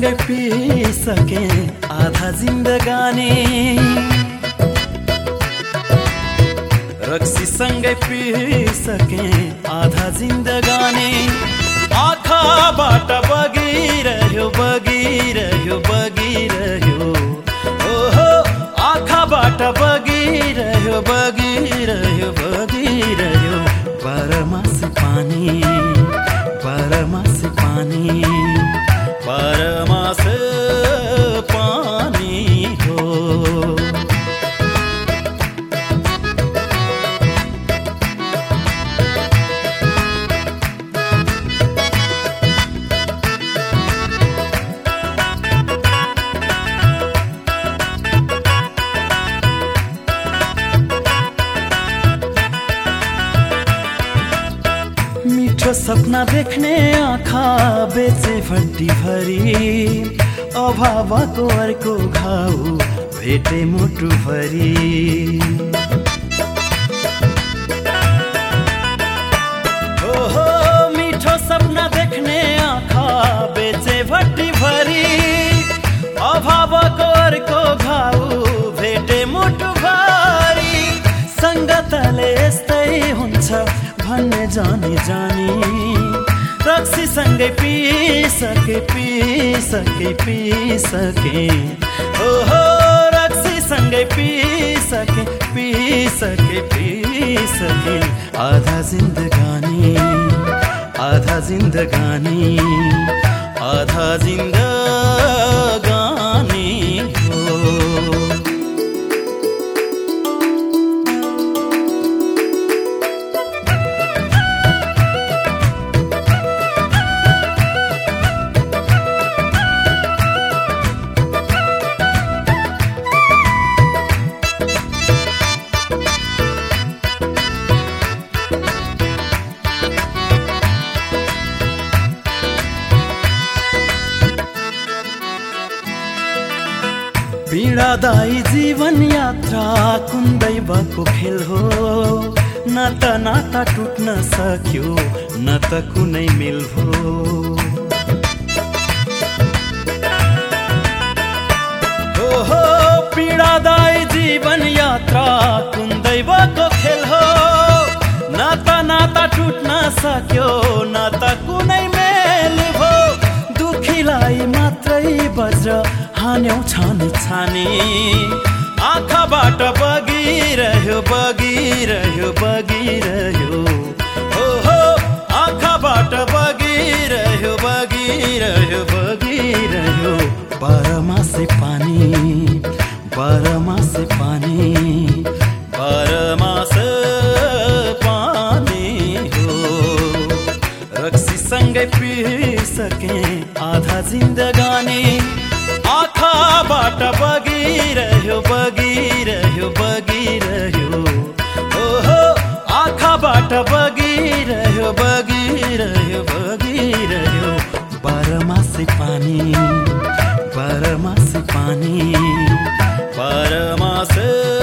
सँगै पिसके आधा जिन्दगानी, रक्सी सँगै पिसके आधा जिन्दगानी। आँखाबाट बगिरह्यो बगिरह्यो बगिरह्यो, ओहो आँखाबाट बगिरह्यो बगिरह्यो बगिरह्यो। बाह्रमासी पानी, बाह्रमासी पानी, बाह्रमास पानी हो। मिठो सपना देख्ने आँखा बेचे भट्टी भरी, अभावको अर्को घाउ भेटे मुटु भरी। ओहो मिठो सपना देख्ने आँखा बेचे भट्टी भरी, अभावको अर्को घाउ भेटे मुटु भरी। संगतले यस्तै हुन्छ भन्ने जानी जानी, रक्सी सँगै पिसके पिसके पिसके, ओहो रक्सी सँगै पिसके पिसके पिसके। आधा जिन्दगानी, आधा जिन्दगानी, आधा जिन्दगानी हो। पीडादायी जीवन यात्रा कुन दैवको खेल हो, न त नाता टुट्न सक्यो न त कुनै मेल हो। ओहो पीडादायी जीवन यात्रा कुन दैवको खेल हो, न त नाता टुट्न सक्यो न त कुनै मेल हो। दुखीलाई मात्रै वज्र हान्यौ छानी छानी, आँखाबाट बगिरह्यो बगिरह्यो बगिरह्यो, ओहो आँखाबाट बगिरह्यो बगिरह्यो बगिरह्यो। बाह्रमासे पानी, बाह्रमासे पानी, बाह्रमास पानी हो। रक्सी सँगै पिसके आधा जिन्दगानी, आँखाबाट बगिरह्यो बगिरह्यो बगिरह्यो, ओहो आँखाबाट बगिरह्यो बगिरह्यो बगिरह्यो। बाह्रमासे पानी, बाह्रमासे पानी, बाह्रमास